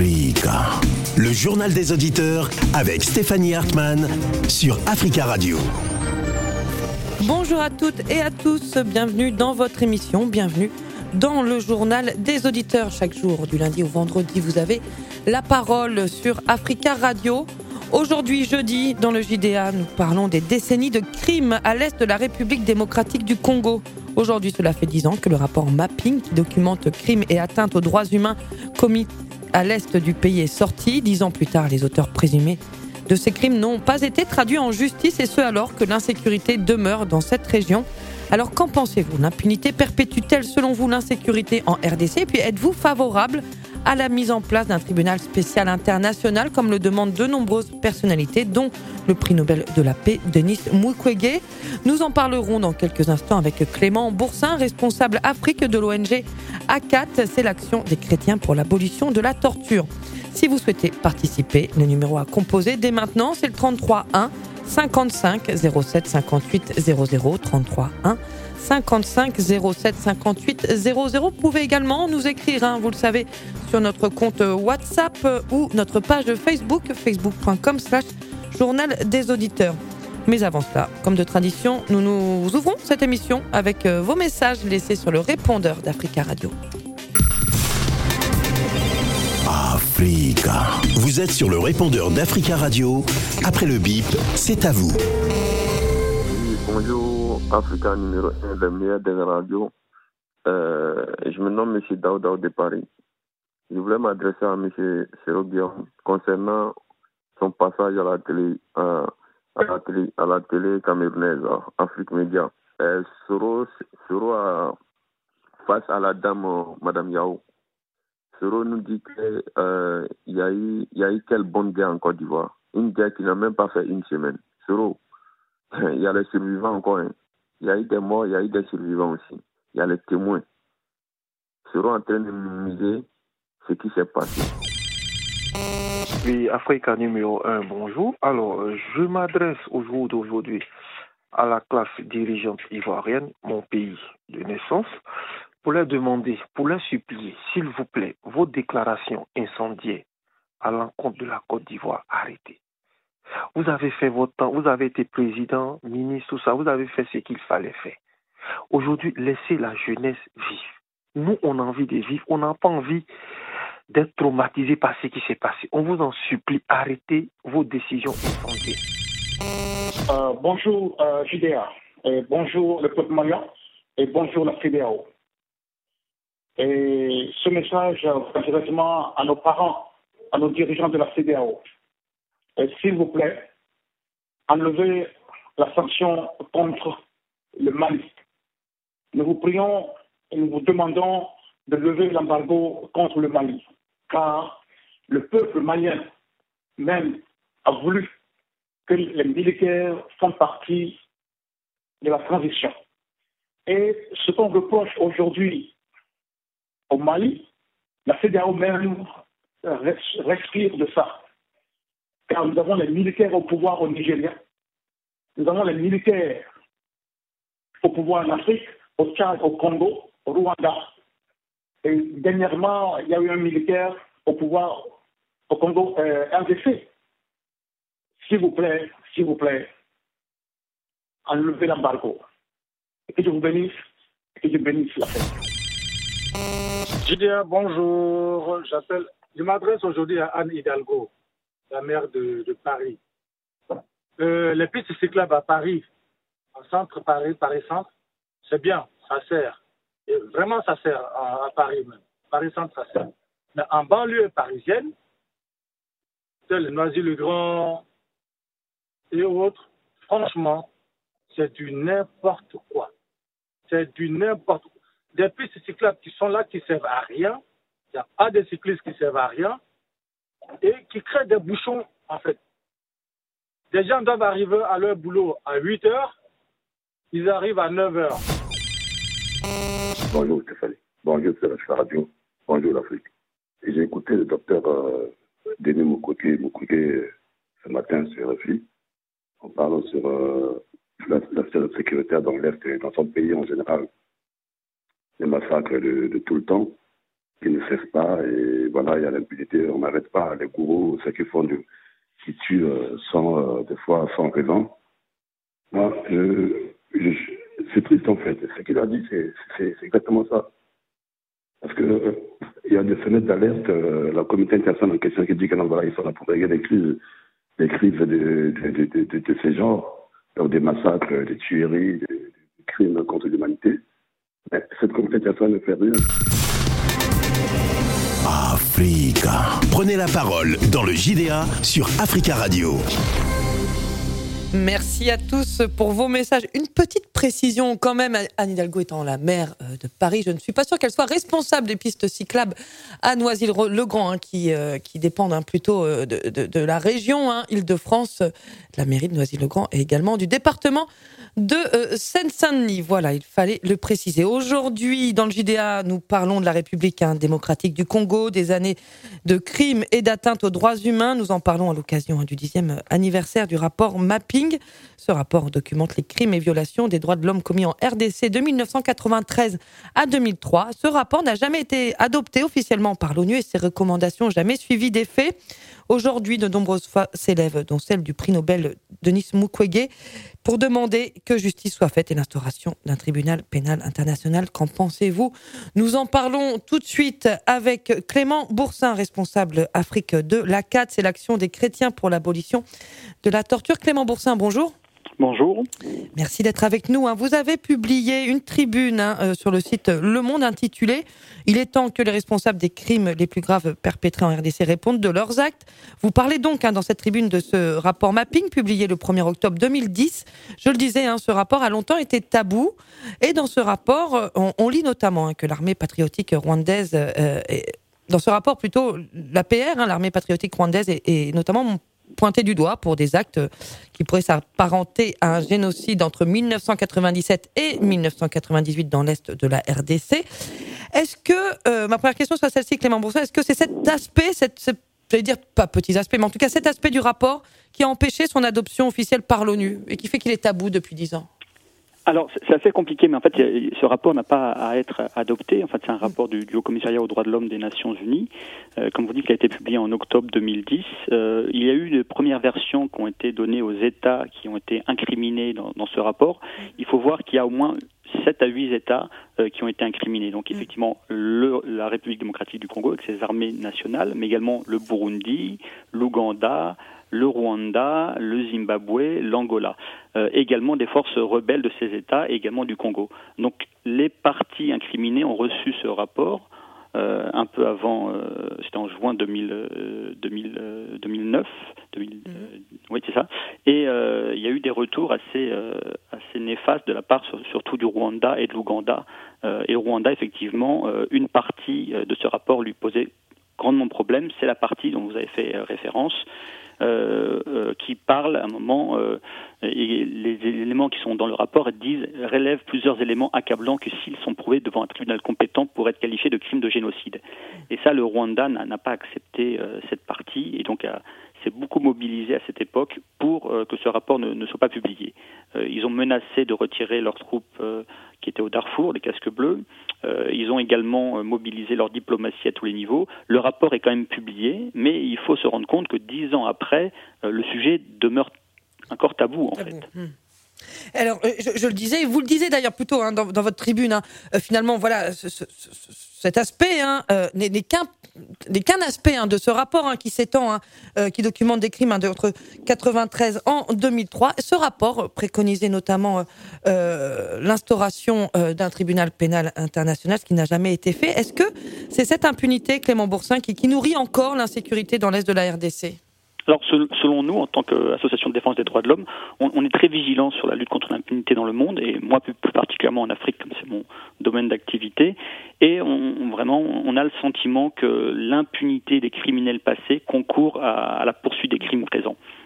Africa. Le journal des auditeurs avec Stéphanie Hartmann sur Africa Radio. Bonjour à toutes et à tous, bienvenue dans votre émission, bienvenue dans le journal des auditeurs. Chaque jour, du lundi au vendredi, vous avez la parole sur Africa Radio. Aujourd'hui, jeudi, dans le JDA, nous parlons des décennies de crimes à l'est de la République démocratique du Congo. Aujourd'hui, cela fait 10 ans que le rapport Mapping, qui documente crimes et atteintes aux droits humains commis à l'est du pays, est sorti. 10 ans plus tard, les auteurs présumés de ces crimes n'ont pas été traduits en justice, et ce alors que l'insécurité demeure dans cette région. Alors qu'en pensez-vous ? L'impunité perpétue-t-elle selon vous l'insécurité en RDC ? Et puis êtes-vous favorable à la mise en place d'un tribunal spécial international comme le demandent de nombreuses personnalités, dont le prix Nobel de la paix Denis Mukwege ? Nous en parlerons dans quelques instants avec Clément Boursin, responsable Afrique de l'ONG ACAT, c'est l'action des chrétiens pour l'abolition de la torture. Si vous souhaitez participer, le numéro à composer dès maintenant, c'est le 33 1 55 07 58 00, 33 1 55 07 58 00. Vous pouvez également nous écrire, vous le savez, sur notre compte WhatsApp ou notre page Facebook, facebook.com/journal des auditeurs. Mais avant cela, comme de tradition, nous ouvrons cette émission avec vos messages laissés sur le répondeur d'Africa Radio. Africa. Vous êtes sur le répondeur d'Africa Radio. Après le bip, c'est à vous. Oui, bonjour, Africa numéro 1, le meilleur des radios. Je me nomme M. Daouda de Paris. Je voulais m'adresser à M. Seroguion concernant son passage à la télé camerounaise, Afrique Média. Soro face à la dame, Madame Yao. Soro nous dit qu'il y a eu quelle bonne guerre en Côte d'Ivoire. Une guerre qui n'a même pas fait une semaine. Soro, il y a les survivants encore. Il y a eu des morts, il y a eu des survivants aussi. Il y a les témoins. Soro en train de minimiser ce qui s'est passé. Oui, Africa numéro 1, bonjour. Alors, je m'adresse au jour d'aujourd'hui à la classe dirigeante ivoirienne, mon pays de naissance, pour leur demander, pour leur supplier, s'il vous plaît, vos déclarations incendiaires à l'encontre de la Côte d'Ivoire, arrêtez. Vous avez fait votre temps, vous avez été président, ministre, tout ça, vous avez fait ce qu'il fallait faire. Aujourd'hui, laissez la jeunesse vivre. Nous, on a envie de vivre, on n'a pas envie d'être traumatisé par ce qui s'est passé. On vous en supplie, arrêtez vos décisions incendiaires. Bonjour JDA, bonjour le peuple malien et bonjour la CEDEAO. Et ce message va directement à nos parents, à nos dirigeants de la CEDEAO. S'il vous plaît, enlevez la sanction contre le Mali. Nous vous prions et nous vous demandons de lever l'embargo contre le Mali, car le peuple malien même a voulu que les militaires font partie de la transition. Et ce qu'on reproche aujourd'hui au Mali, la CEDEAO même respire de ça. Car nous avons les militaires au pouvoir au Nigeria, nous avons les militaires au pouvoir en Afrique, au Tchad, au Congo, au Rwanda. Et dernièrement, il y a eu un militaire au pouvoir au Congo RDC. S'il vous plaît, enlevez l'embargo. Et que Dieu vous bénisse, et que Dieu bénisse la fête. JDA, bonjour. Je m'adresse aujourd'hui à Anne Hidalgo, la maire de Paris. Les pistes cyclables à Paris, en centre, Paris centre, c'est bien, ça sert. Et vraiment, ça sert à Paris même. Paris centre, ça sert. Mais en banlieue parisienne, tel Noisy-le-Grand et autres, franchement, c'est du n'importe quoi. C'est du n'importe quoi. Des pistes cyclables qui sont là, qui ne servent à rien. Il n'y a pas de cyclistes qui ne servent à rien. Et qui créent des bouchons, en fait. Des gens doivent arriver à leur boulot à 8 heures. Ils arrivent à 9 heures. Bonjour Stéphanie. Bonjour sur la radio. Bonjour l'Afrique. Et j'ai écouté le docteur Denis Mukwege ce matin sur RFI. En parlant sur la situation sécuritaire dans l'Est et dans son pays en général. Les massacres de tout le temps. qui ne cesse pas. Et voilà, il y a l'impunité. On n'arrête pas les gourous, ceux qui tuent des fois sans raison. Moi, c'est triste en fait. Ce qu'il a dit, c'est exactement ça. Parce que il y a des fenêtres d'alerte, la communauté internationale en question qui dit que non, voilà, ils sont là pour régler des crises de ces genres, donc des massacres, des tueries, des crimes contre l'humanité. Mais cette communauté internationale ne fait rien. Africa. Prenez la parole dans le JDA sur Africa Radio. Merci à tous pour vos messages. Une petite précision quand même, Anne Hidalgo étant la maire de Paris, je ne suis pas sûre qu'elle soit responsable des pistes cyclables à Noisy-le-Grand, qui dépendent plutôt de la région Île-de-France, de la mairie de Noisy-le-Grand et également du département de Seine-Saint-Denis. Voilà, il fallait le préciser. Aujourd'hui, dans le JDA, nous parlons de la République démocratique du Congo, des années de crimes et d'atteintes aux droits humains. Nous en parlons à l'occasion du 10e anniversaire du rapport Mapping. Ce rapport documente les crimes et violations des droits de l'homme commis en RDC de 1993 à 2003. Ce rapport n'a jamais été adopté officiellement par l'ONU et ses recommandations jamais suivies des faits. Aujourd'hui, de nombreuses voix s'élèvent, dont celle du prix Nobel Denis Mukwege, pour demander que justice soit faite et l'instauration d'un tribunal pénal international. Qu'en pensez-vous ? Nous en parlons tout de suite avec Clément Boursin, responsable Afrique de l'ACAT, c'est l'Action des chrétiens pour l'abolition de la torture. Clément Boursin, bonjour. Bonjour. Merci d'être avec nous. Vous avez publié une tribune sur le site Le Monde intitulée « Il est temps que les responsables des crimes les plus graves perpétrés en RDC répondent de leurs actes ». Vous parlez donc dans cette tribune de ce rapport Mapping publié le 1er octobre 2010. Je le disais, ce rapport a longtemps été tabou. Et dans ce rapport, on lit notamment que l'armée patriotique rwandaise... dans ce rapport, plutôt, l'APR, l'armée patriotique rwandaise, est notamment pointé du doigt pour des actes qui pourraient s'apparenter à un génocide entre 1997 et 1998 dans l'est de la RDC. Est-ce que, ma première question soit celle-ci, Clément Boursin, est-ce que c'est cet aspect, j'allais dire pas petits aspects, mais en tout cas cet aspect du rapport qui a empêché son adoption officielle par l'ONU et qui fait qu'il est tabou depuis 10 ans ? Alors, c'est assez compliqué, mais en fait, ce rapport n'a pas à être adopté. En fait, c'est un rapport du Haut Commissariat aux droits de l'homme des Nations Unies. Comme vous dites, qui a été publié en octobre 2010. Il y a eu de premières versions qui ont été données aux États qui ont été incriminés dans ce rapport. Il faut voir qu'il y a au moins 7 à 8 États qui ont été incriminés. Donc, effectivement, la République démocratique du Congo avec ses armées nationales, mais également le Burundi, l'Ouganda, le Rwanda, le Zimbabwe, l'Angola. Également des forces rebelles de ces États et également du Congo. Donc les partis incriminés ont reçu ce rapport un peu avant, c'était en juin 2009, oui c'est ça, et il y a eu des retours assez néfastes de la part surtout du Rwanda et de l'Ouganda. Et le Rwanda, effectivement, une partie de ce rapport lui posait grandement problème, c'est la partie dont vous avez fait référence, qui parle à un moment, et les éléments qui sont dans le rapport relèvent plusieurs éléments accablants que s'ils sont prouvés devant un tribunal compétent pour être qualifiés de crimes de génocide. Et ça, le Rwanda n'a pas accepté cette partie et donc s'est beaucoup mobilisé à cette époque pour que ce rapport ne soit pas publié. Ils ont menacé de retirer leurs troupes qui étaient au Darfour, les casques bleus. Ils ont également mobilisé leur diplomatie à tous les niveaux. Le rapport est quand même publié, mais il faut se rendre compte que 10 ans après, le sujet demeure encore tabou, en fait. Alors, je le disais, vous le disiez d'ailleurs plutôt dans votre tribune, finalement, voilà, cet aspect n'est qu'un aspect de ce rapport qui s'étend, qui documente des crimes entre 1993 en 2003. Ce rapport préconisait notamment l'instauration d'un tribunal pénal international, ce qui n'a jamais été fait. Est-ce que c'est cette impunité, Clément Boursin, qui nourrit encore l'insécurité dans l'est de la RDC ? Alors, selon nous, en tant qu'association de défense des droits de l'homme, on est très vigilant sur la lutte contre l'impunité dans le monde, et moi plus particulièrement en Afrique, comme c'est mon domaine d'activité. Et on a le sentiment que l'impunité des criminels passés concourt à la poursuite des crimes présents.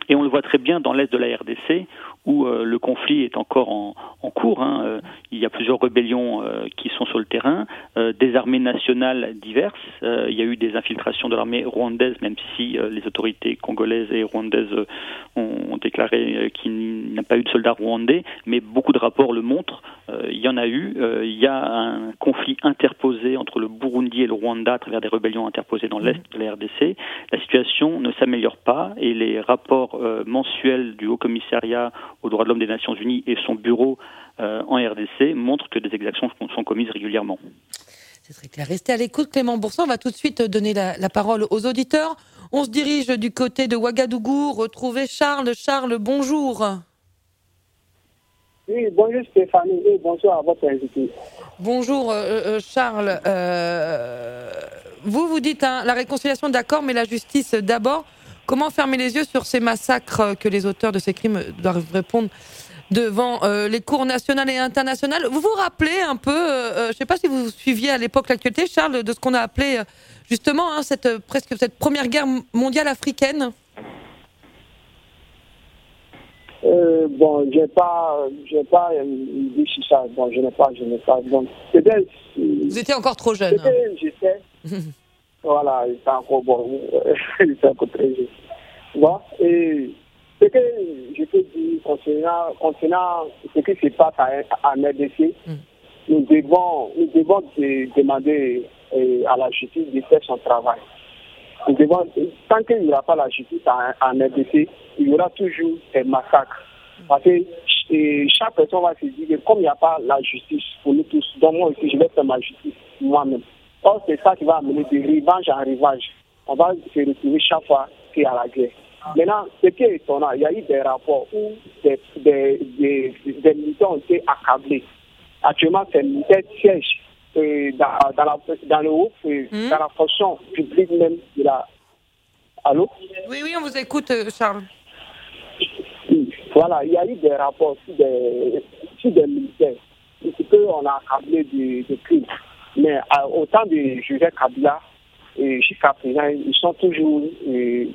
Et on le voit très bien dans l'est de la RDC, où le conflit est encore en cours. Il y a plusieurs rébellions qui sont sur le terrain, des armées nationales diverses. Il y a eu des infiltrations de l'armée rwandaise, même si les autorités congolaises et rwandaises ont déclaré qu'il n'y a pas eu de soldats rwandais, mais beaucoup de rapports le montrent. Il y en a eu. Il y a un conflit interposé entre le Burundi et le Rwanda à travers des rébellions interposées dans l'est de la RDC. La situation ne s'améliore pas et les rapports mensuels du Haut-Commissariat aux droits de l'homme des Nations Unies et son bureau en RDC montrent que des exactions sont commises régulièrement. C'est très clair. Restez à l'écoute, Clément Boursin. On va tout de suite donner la parole aux auditeurs. On se dirige du côté de Ouagadougou. Retrouver Charles. Charles, bonjour. Oui, bonjour Stéphanie et bonjour à votre invité. Bonjour Charles. Vous dites la réconciliation d'accord, mais la justice d'abord. Comment fermer les yeux sur ces massacres que les auteurs de ces crimes doivent répondre devant les cours nationales et internationales? Vous vous rappelez un peu, je ne sais pas si vous suiviez à l'époque l'actualité, Charles, de ce qu'on a appelé justement cette première guerre mondiale africaine? Bon, j'ai pas dit sur ça. Bon, je n'ai pas. Donc, vous étiez encore trop jeune. J'étais. Voilà, il était encore bon. Il était encore très jeune. Bon, et ce que je peux dire concernant ce qui se passe en RDC, nous devons demander à la justice de faire son travail. Tant qu'il n'y aura pas la justice en RDC, il y aura toujours des massacres. Parce que chaque personne va se dire que comme il n'y a pas la justice pour nous tous, donc moi aussi je vais faire ma justice moi-même. Or, c'est ça qui va amener de revanche en revanche. On va se retrouver chaque fois qu'il y a la guerre. Maintenant, ce qui est étonnant, il y a eu des rapports où des militaires ont été accablés. Actuellement, ces militaires siègent dans le haut, dans la fonction publique même de la... Allô? Oui, on vous écoute, Charles. Voilà, il y a eu des rapports sur des militaires. On a accablé de crimes. Mais au temps de Joseph Kabila, jusqu'à présent, ils sont toujours des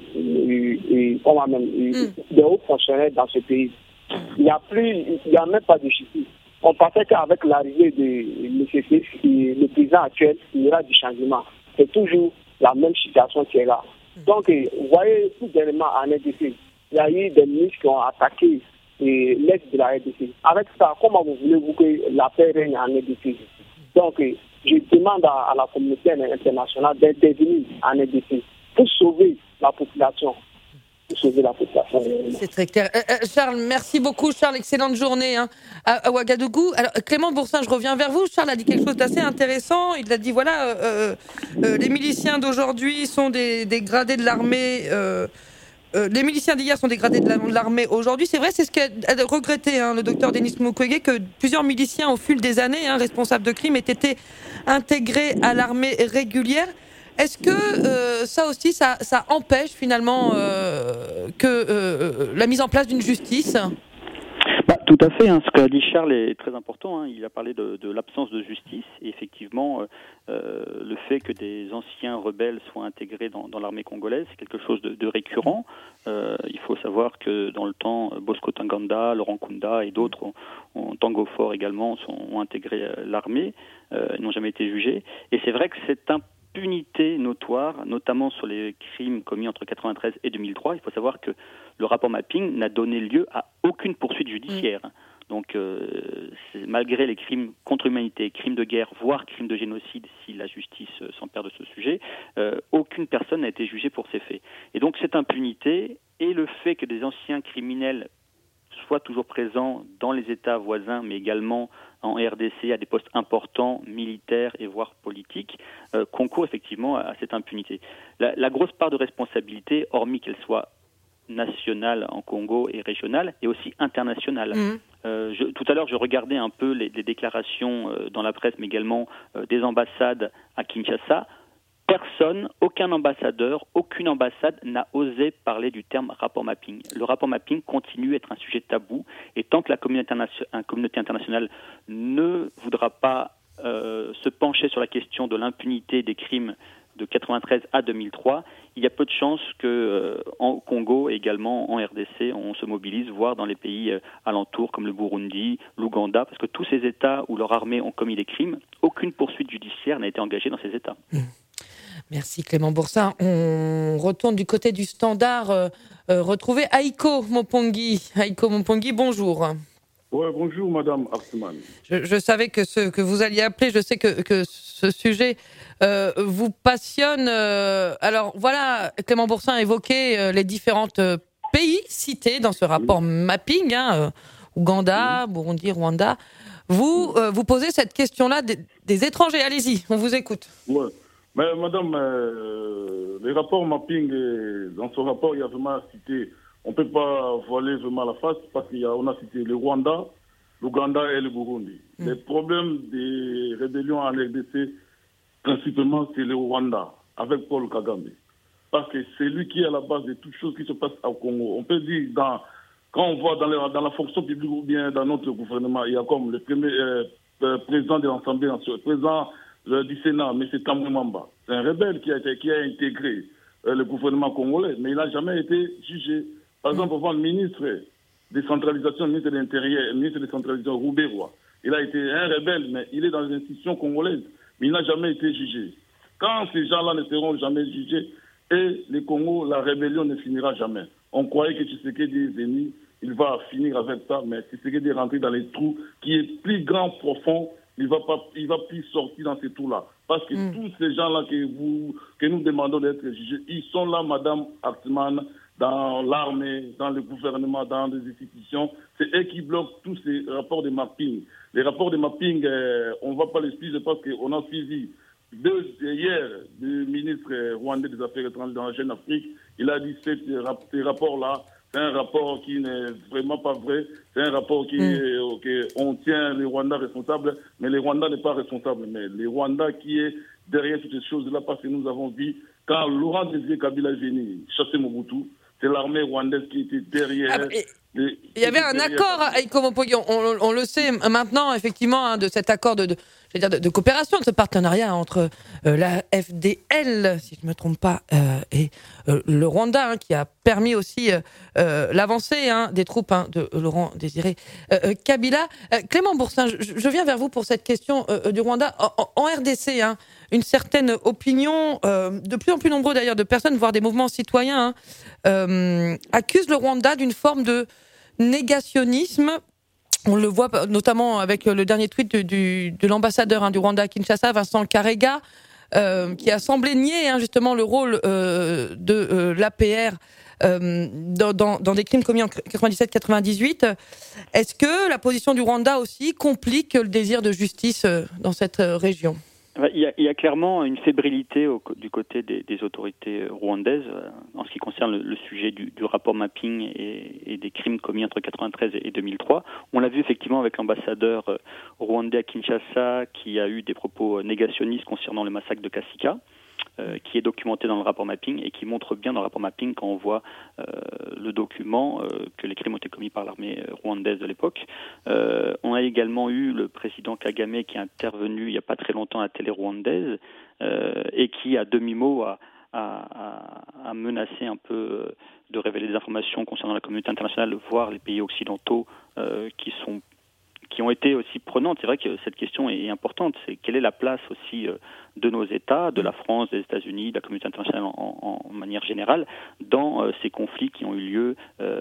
hauts fonctionnaires dans ce pays. Il n'y a même pas de justice. On pensait qu'avec l'arrivée de M. Félix, le président actuel, il y aura du changement. C'est toujours la même situation qui est là. Donc, vous voyez, tout dernièrement en RDC, il y a eu des ministres qui ont attaqué l'est de la RDC. Avec ça, comment vous voulez-vous que la paix règne en RDC? Donc, je demande à la communauté internationale d'intervenir en RDC pour sauver la population. C'est très clair. Charles, merci beaucoup. Charles, excellente journée à Ouagadougou. Alors, Clément Boursin, je reviens vers vous. Charles a dit quelque chose d'assez intéressant. Il a dit, voilà, les miliciens d'aujourd'hui sont des gradés de l'armée... les miliciens d'hier sont dégradés de l'armée aujourd'hui. C'est vrai, c'est ce qu'a regretté le docteur Denis Mukwege, que plusieurs miliciens, au fil des années, responsables de crimes, aient été intégrés à l'armée régulière. Est-ce que ça aussi, ça empêche finalement que la mise en place d'une justice ? Tout à fait. Ce qu'a dit Charles est très important. Il a parlé de l'absence de justice. Et effectivement, le fait que des anciens rebelles soient intégrés dans l'armée congolaise, c'est quelque chose de récurrent. Il faut savoir que dans le temps, Bosco Ntaganda, Laurent Nkunda et d'autres, Tango Fort également, ont intégré l'armée, n'ont jamais été jugés. Et c'est vrai que cette impunité notoire, notamment sur les crimes commis entre 1993 et 2003, il faut savoir que le rapport Mapping n'a donné lieu à aucune poursuite judiciaire. Donc, malgré les crimes contre l'humanité, crimes de guerre, voire crimes de génocide, si la justice s'empare de ce sujet, aucune personne n'a été jugée pour ces faits. Et donc, cette impunité et le fait que des anciens criminels soient toujours présents dans les États voisins, mais également en RDC à des postes importants, militaires et voire politiques, concourent effectivement à cette impunité. La grosse part de responsabilité, hormis qu'elle soit nationale en Congo et régionale, et aussi internationale. Tout à l'heure, je regardais un peu les déclarations dans la presse, mais également des ambassades à Kinshasa. Aucun ambassadeur, aucune ambassade n'a osé parler du terme rapport mapping. Le rapport mapping continue à être un sujet tabou, et tant que la communauté internationale ne voudra pas se pencher sur la question de l'impunité des crimes de 93 à 2003, il y a peu de chances que en Congo et également en RDC, on se mobilise, voire dans les pays alentours comme le Burundi, l'Ouganda, parce que tous ces États où leur armée ont commis des crimes, aucune poursuite judiciaire n'a été engagée dans ces États. Merci Clément Boursin. On retourne du côté du Standard, retrouver Aiko Mopongi. Aiko Mopongi, bonjour. Ouais, bonjour Madame Hartmann. Je savais que vous alliez appeler, je sais que ce sujet vous passionne. Alors voilà, Clément Boursin a évoqué les différents pays cités dans ce rapport mapping, Ouganda, Burundi, Rwanda. Vous posez cette question-là des étrangers, allez-y, on vous écoute. Ouais. Mais Madame, les rapports mapping, dans ce rapport, il y a vraiment cité, on ne peut pas voiler vraiment la face parce qu'on a cité le Rwanda, l'Ouganda et le Burundi. Les problèmes des rébellions en RDC, principalement, c'est le Rwanda, avec Paul Kagame. Parce que c'est lui qui est à la base de toutes choses qui se passent au Congo. On peut dire, quand on voit dans la fonction publique ou bien dans notre gouvernement, il y a comme le premier président de l'Assemblée nationale, président du Sénat, M. Tamou Mamba. C'est un rebelle qui a intégré le gouvernement congolais, mais il n'a jamais été jugé. Par exemple, on voit le ministre de décentralisation, le ministre de l'Intérieur, le ministre de décentralisation, Rouberois. Il a été un rebelle, mais il est dans les institutions congolaises, mais il n'a jamais été jugé. Quand ces gens-là ne seront jamais jugés, et le Congo, la rébellion ne finira jamais. On croyait que Tshisekedi est venu, il va finir avec ça, mais Tshisekedi est rentré dans les trous qui est plus grand, profond. Il va plus sortir dans ces trous-là. Parce que tous ces gens-là que nous demandons d'être jugés, ils sont là, Madame Hartmann, dans l'armée, dans le gouvernement, dans les institutions. C'est eux qui bloquent tous ces rapports de mapping. Les rapports de mapping, on ne va pas les suivre parce qu'on a suivi hier le ministre rwandais des Affaires étrangères dans la Jeune Afrique. Il a dit que ces rapports-là, c'est un rapport qui n'est vraiment pas vrai. C'est un rapport qui on tient les Rwandais responsables, mais les Rwandais n'est pas responsable. Mais les Rwandais qui est derrière toutes ces choses-là, parce que nous avons vu, quand Laurent Désiré Kabila est venu chasser Mobutu, c'est l'armée rwandaise qui était derrière. Il y avait un accord avec Mopongi, on le sait maintenant, effectivement, de cet accord de coopération, de ce partenariat entre la FDL, si je ne me trompe pas, et le Rwanda, qui a permis aussi l'avancée des troupes de Laurent Désiré Kabila. Clément Boursin, je viens vers vous pour cette question du Rwanda. En RDC, une certaine opinion, de plus en plus nombreux d'ailleurs, de personnes, voire des mouvements citoyens, accusent le Rwanda d'une forme de négationnisme. On le voit notamment avec le dernier tweet de l'ambassadeur du Rwanda à Kinshasa, Vincent Karega, qui a semblé nier justement le rôle de l'APR dans des crimes commis en 97-98. Est-ce que la position du Rwanda aussi complique le désir de justice dans cette région ? Il y a clairement une fébrilité du côté des autorités rwandaises en ce qui concerne le sujet du rapport mapping et des crimes commis entre 1993 et 2003. On l'a vu effectivement avec l'ambassadeur rwandais à Kinshasa qui a eu des propos négationnistes concernant le massacre de Kasika, qui est documenté dans le rapport mapping et qui montre bien dans le rapport mapping quand on voit le document que les crimes ont été commis par l'armée rwandaise de l'époque. On a également eu le président Kagame qui est intervenu il n'y a pas très longtemps à la télé rwandaise et qui, à demi-mot, a menacé un peu de révéler des informations concernant la communauté internationale, voire les pays occidentaux qui ont été aussi prenantes. C'est vrai que cette question est importante. C'est quelle est la place aussi de nos États, de la France, des États-Unis, de la communauté internationale en manière générale, dans ces conflits qui ont eu lieu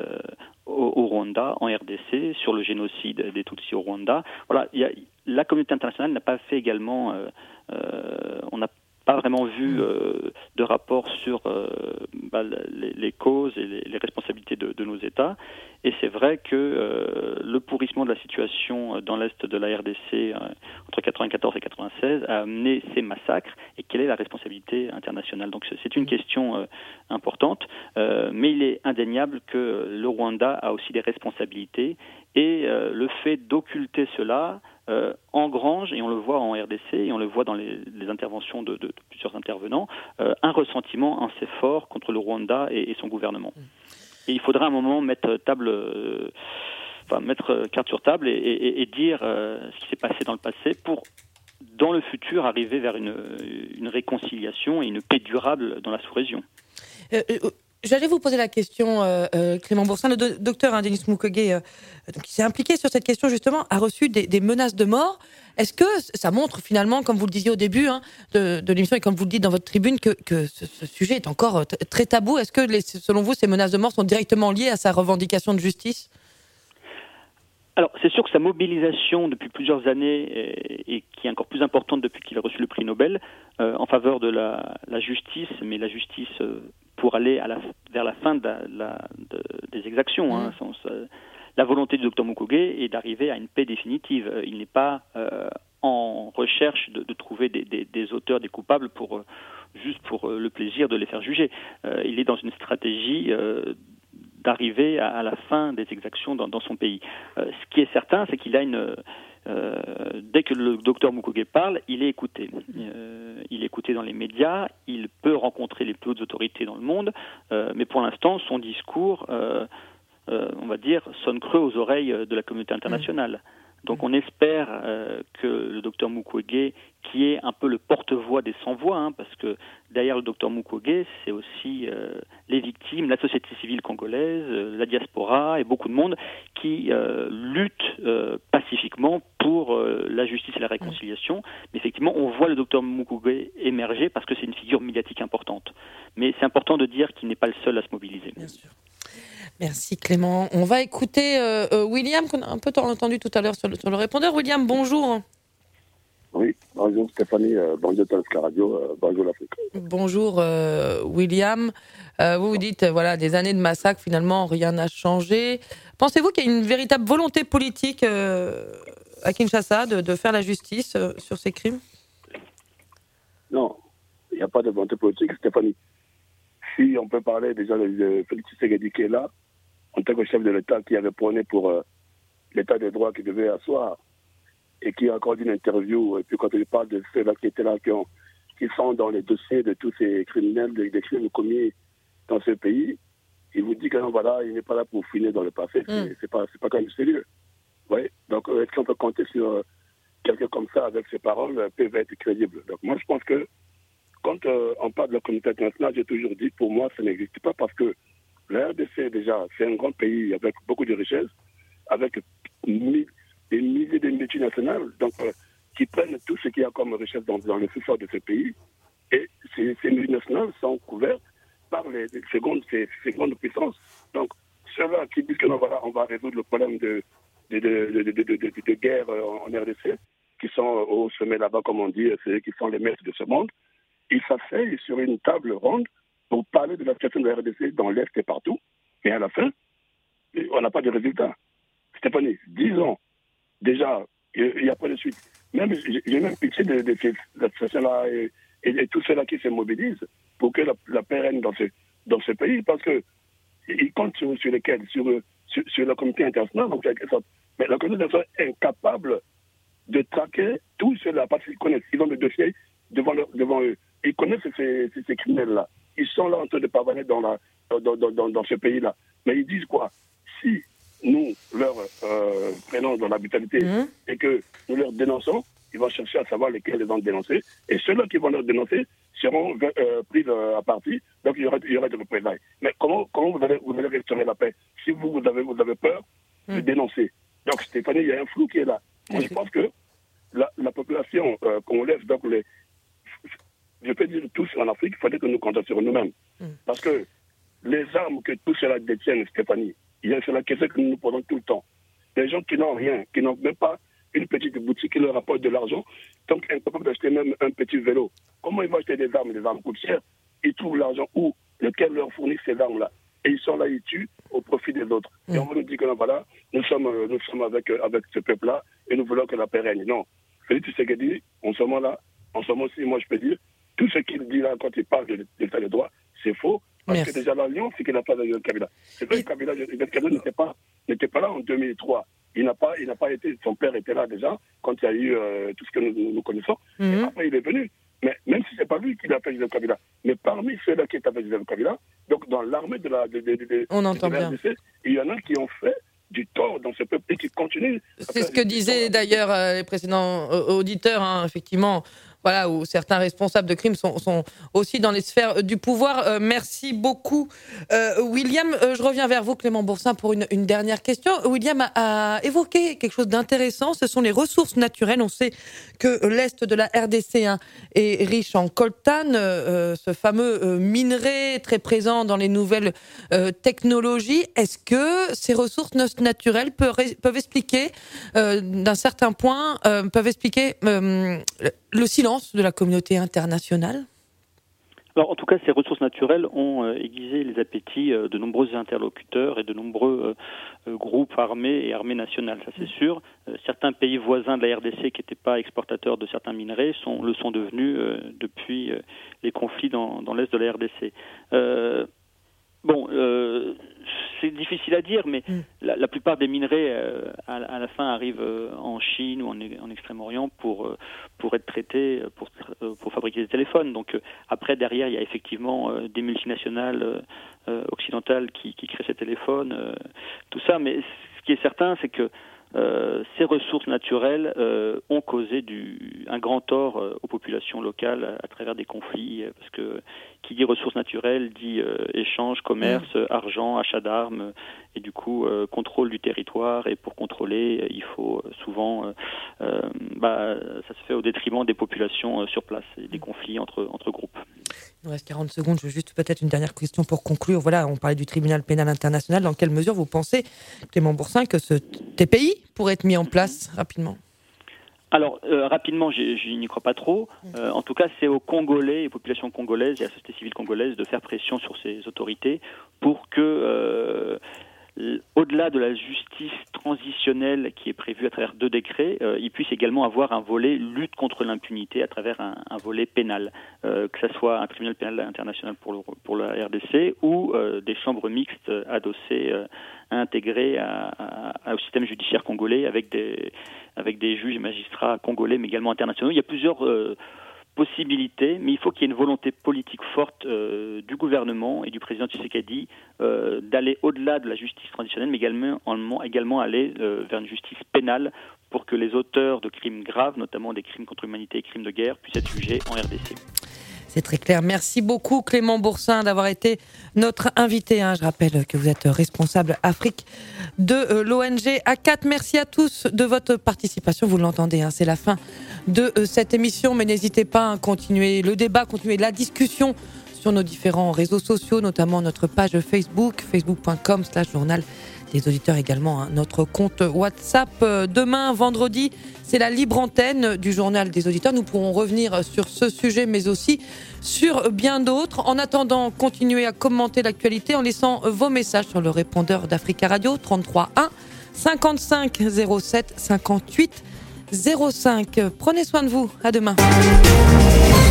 au Rwanda, en RDC, sur le génocide des Tutsis au Rwanda. Voilà, la communauté internationale n'a pas fait également... on n'a pas vraiment vu de rapport sur les causes et les responsabilités de nos États. Et c'est vrai que le pourrissement de la situation dans l'est de la RDC entre 1994 et 1996 a amené ces massacres. Et quelle est la responsabilité internationale ? Donc c'est une question importante, mais il est indéniable que le Rwanda a aussi des responsabilités. Et le fait d'occulter cela engrange, et on le voit en RDC, et on le voit dans les interventions de plusieurs intervenants, un ressentiment assez fort contre le Rwanda et son gouvernement. Et il faudra à un moment mettre carte sur table et dire ce qui s'est passé dans le passé pour dans le futur, arriver vers une réconciliation et une paix durable dans la sous-région. J'allais vous poser la question, Clément Boursin. Le docteur Denis Mukwege, qui s'est impliqué sur cette question justement, a reçu des menaces de mort. Est-ce que ça montre finalement, comme vous le disiez au début de l'émission et comme vous le dites dans votre tribune, que ce sujet est encore très tabou? Est-ce que, selon vous, ces menaces de mort sont directement liées à sa revendication de justice? Alors, c'est sûr que sa mobilisation depuis plusieurs années, et qui est encore plus importante depuis qu'il a reçu le prix Nobel, en faveur de la justice, mais la justice pour aller vers la fin des exactions. La volonté du docteur Mukwege est d'arriver à une paix définitive. Il n'est pas en recherche de trouver des auteurs, des coupables, juste pour le plaisir de les faire juger. Il est dans une stratégie d'arriver à la fin des exactions dans son pays. Ce qui est certain, c'est qu'il a dès que le docteur Mukwege parle, il est écouté. Il est écouté dans les médias, il peut rencontrer les plus hautes autorités dans le monde, mais pour l'instant, son discours, on va dire, sonne creux aux oreilles de la communauté internationale. Donc on espère que le docteur Mukwege, qui est un peu le porte-voix des sans-voix, parce que derrière le docteur Mukwege, c'est aussi les victimes, la société civile congolaise, la diaspora et beaucoup de monde qui luttent pacifiquement pour la justice et la réconciliation. Mais effectivement, on voit le docteur Mukwege émerger parce que c'est une figure médiatique importante. Mais c'est important de dire qu'il n'est pas le seul à se mobiliser. Bien sûr. Merci Clément. On va écouter William, qu'on a un peu entendu tout à l'heure sur le répondeur. William, bonjour. Oui, bonjour Stéphanie, bonjour Talska Radio, bonjour l'Afrique. Bonjour William. Vous dites, des années de massacre, finalement, rien n'a changé. Pensez-vous qu'il y a une véritable volonté politique à Kinshasa de faire la justice sur ces crimes? Non, il n'y a pas de volonté politique, Stéphanie. Si on peut parler déjà de Félix Tshisekedi qui est là, en tant que chef de l'État qui avait prôné pour l'État de droit qui devait asseoir et qui a accordé une interview, et puis quand il parle de ceux-là qui étaient là, qui sont dans les dossiers de tous ces criminels, des crimes commis dans ce pays, il vous dit que non, il n'est pas là pour finir dans le passé, c'est pas quand même sérieux. Ouais. Donc est-ce qu'on peut compter sur quelqu'un comme ça avec ses paroles peuvent être crédibles? Donc moi je pense que quand on parle de la communauté internationale, j'ai toujours dit, pour moi, ça n'existe pas parce que la RDC, déjà, c'est un grand pays avec beaucoup de richesses, avec des milliers de multinationales, donc qui prennent tout ce qu'il y a comme richesse dans le sous-sol de ce pays. Et ces multinationales sont couvertes par ces secondes puissances. Donc, ceux-là qui disent que non, on va résoudre le problème de guerre en RDC, qui sont au sommet là-bas, comme on dit, c'est eux qui sont les maîtres de ce monde. Ils s'asseyent sur une table ronde pour parler de la situation de la RDC dans l'Est et partout. Et à la fin, on n'a pas de résultat. Stéphanie, 10 ans, déjà, il n'y a pas de suite. J'ai même pitié de cette situation-là et tous ceux-là qui se mobilisent pour que la paix règne dans ce pays, parce qu'ils comptent sur lesquels sur la communauté internationale, en quelque sorte. Mais la communauté internationale est incapable de traquer tous ceux-là, parce qu'ils connaissent, ils ont le dossier devant eux. Ils connaissent ces criminels-là. Ils sont là en train de pavaner dans ce pays-là. Mais ils disent quoi? Si nous leur prenons dans la brutalité et que nous leur dénonçons, ils vont chercher à savoir lesquels les ont dénoncés. Et ceux-là qui vont leur dénoncer seront pris à partie. Donc il y aura des représailles. Mais comment vous allez restaurer la paix si vous avez peur de dénoncer? Donc Stéphanie, il y a un flou qui est là. Moi, je pense que la population congolaise, donc je peux dire tous en Afrique, il fallait que nous comptions sur nous-mêmes. Parce que les armes que tous ceux-là détiennent, Stéphanie, c'est la question que nous nous posons tout le temps. Des gens qui n'ont rien, qui n'ont même pas une petite boutique qui leur apporte de l'argent, donc incapables d'acheter même un petit vélo. Comment ils vont acheter des armes? Les armes coûtent cher. Ils trouvent l'argent où? Lequel leur fournit ces armes-là? Et ils sont là, ils tuent au profit des autres. Et on nous dit que voilà, nous sommes avec ce peuple-là et nous voulons que la paix règne. Non. Félix Tshisekedi, en ce moment-là, aussi, moi je peux dire, tout ce qu'il dit là quand il parle de l'état de droit, c'est faux. Parce que déjà l'alliance, c'est qu'il n'a pas avec Kabila. C'est vrai que Kabila n'était pas là en 2003. Il n'a pas été, son père était là déjà quand il y a eu tout ce que nous connaissons. Et après il est venu. Mais même si c'est pas lui qui l'a fait Joseph Kabila, mais parmi ceux-là qui étaient avec Joseph Kabila, donc dans l'armée de la on entend bien. RDC, il y en a qui ont fait du tort dans ce peuple et qui continue. C'est ce que disaient d'ailleurs les précédents auditeurs, hein, effectivement. Voilà, où certains responsables de crimes sont aussi dans les sphères du pouvoir. Merci beaucoup, William. Je reviens vers vous, Clément Boursin, pour une dernière question. William a évoqué quelque chose d'intéressant. Ce sont les ressources naturelles. On sait que l'Est de la RDC est riche en coltan, ce fameux minerai très présent dans les nouvelles technologies. Est-ce que ces ressources naturelles peuvent expliquer, d'un certain point, le silence de la communauté internationale? Alors, en tout cas, ces ressources naturelles ont aiguisé les appétits de nombreux interlocuteurs et de nombreux groupes armés et armées nationales, ça c'est sûr. Certains pays voisins de la RDC qui n'étaient pas exportateurs de certains minerais le sont devenus depuis les conflits dans l'est de la RDC. C'est difficile à dire, mais la plupart des minerais à la fin arrivent en Chine ou en Extrême-Orient pour être traités, pour fabriquer des téléphones. Donc après, derrière, il y a effectivement des multinationales occidentales qui créent ces téléphones, tout ça. Mais ce qui est certain, c'est que ces ressources naturelles ont causé un grand tort aux populations locales à travers des conflits, parce que qui dit ressources naturelles dit échange, commerce, argent, achat d'armes, et du coup contrôle du territoire. Et pour contrôler, il faut souvent, ça se fait au détriment des populations sur place, et des conflits entre groupes. Il nous reste 40 secondes, je veux juste peut-être une dernière question pour conclure. Voilà, on parlait du tribunal pénal international. Dans quelle mesure vous pensez, Clément Boursin, que ce TPI pourrait être mis en place rapidement ? Alors, rapidement, je n'y crois pas trop. En tout cas, c'est aux Congolais, aux populations congolaises et à la société civile congolaise de faire pression sur ces autorités pour que, au-delà de la justice transitionnelle qui est prévue à travers 2 décrets, il puisse également avoir un volet lutte contre l'impunité à travers un volet pénal, que ce soit un tribunal pénal international pour la RDC ou des chambres mixtes adossées, intégrées au système judiciaire congolais avec des juges et magistrats congolais, mais également internationaux. Il y a plusieurs possibilités, mais il faut qu'il y ait une volonté politique forte du gouvernement et du président Tshisekedi d'aller au-delà de la justice traditionnelle, mais également aller vers une justice pénale pour que les auteurs de crimes graves, notamment des crimes contre l'humanité et crimes de guerre, puissent être jugés en RDC. C'est très clair. Merci beaucoup, Clément Boursin, d'avoir été notre invité. Je rappelle que vous êtes responsable Afrique de l'ONG ACAT. Merci à tous de votre participation. Vous l'entendez, c'est la fin de cette émission, mais n'hésitez pas à continuer le débat, continuer la discussion sur nos différents réseaux sociaux, notamment notre page Facebook, facebook.com/journal des auditeurs, également notre compte WhatsApp. Demain, vendredi, c'est la libre antenne du journal des auditeurs. Nous pourrons revenir sur ce sujet, mais aussi sur bien d'autres. En attendant, continuez à commenter l'actualité en laissant vos messages sur le répondeur d'Africa Radio 33 1 55 07 58 05. Prenez soin de vous. À demain.